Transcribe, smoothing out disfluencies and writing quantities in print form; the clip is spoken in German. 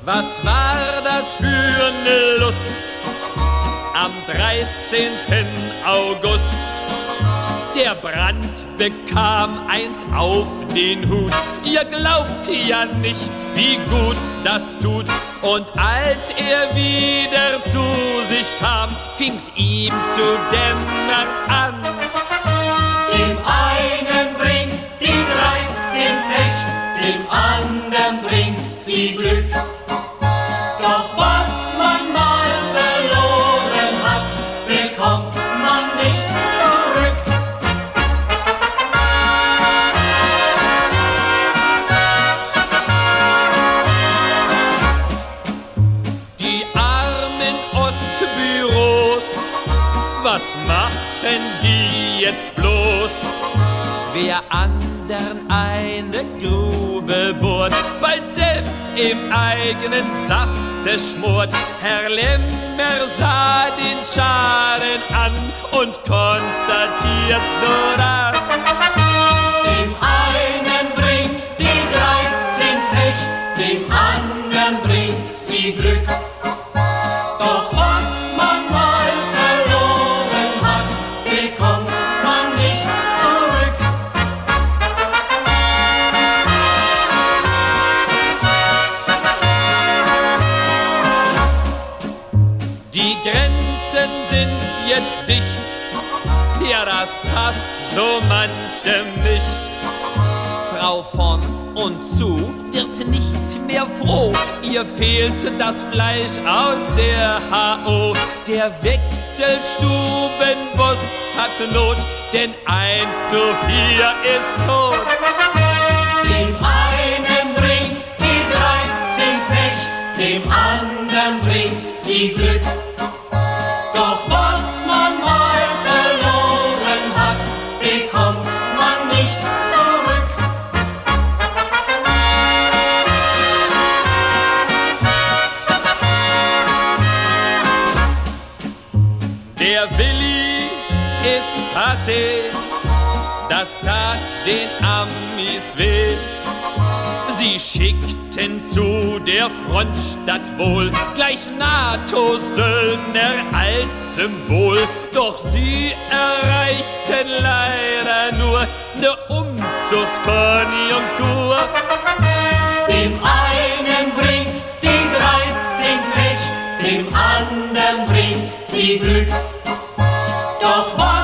Was war das für ne Lust am 13. August? Der Brand bekam eins auf den Hut. Ihr glaubt ja nicht, wie gut das tut. Und als er wieder zu sich kam, fing's ihm zu dämmern an. Dem einen bringt die 13 Pech, dem anderen bringt sie Glück. Doch was man mal verloren hat, bekommt man nicht zurück. Die armen Ostbüros, was machen die jetzt bloß? Wer andern eine Grube bohrt, bald selbst im eigenen Safte schmort. Herr Lemmer sah den Schaden an und konstatiert sodann: Dem einen bringt die 13 Pech, dem anderen bringt sie Glück. Doch was man mal verloren hat, bekommt man nicht zurück. Die Grenzen sind jetzt dicht, ja, das passt so manchem nicht. Frau von und zu wird nicht mehr froh, ihr fehlt das Fleisch aus der HO. Der Wechselstubenbus hat Not, denn 1:4 ist tot. Dem einen bringt die 13 Pech, dem anderen bringt sie Glück. Doch was man mal verloren hat, bekommt man nicht zurück. Der Willi ist passé, das tat den Amis weh. Sie schickten zu der Frontstadt wohl gleich NATO-Söldner als Symbol. Doch sie erreichten leider nur ne Umzugskonjunktur. Dem einen bringt die 13 Pech, dem anderen bringt sie Glück. Doch was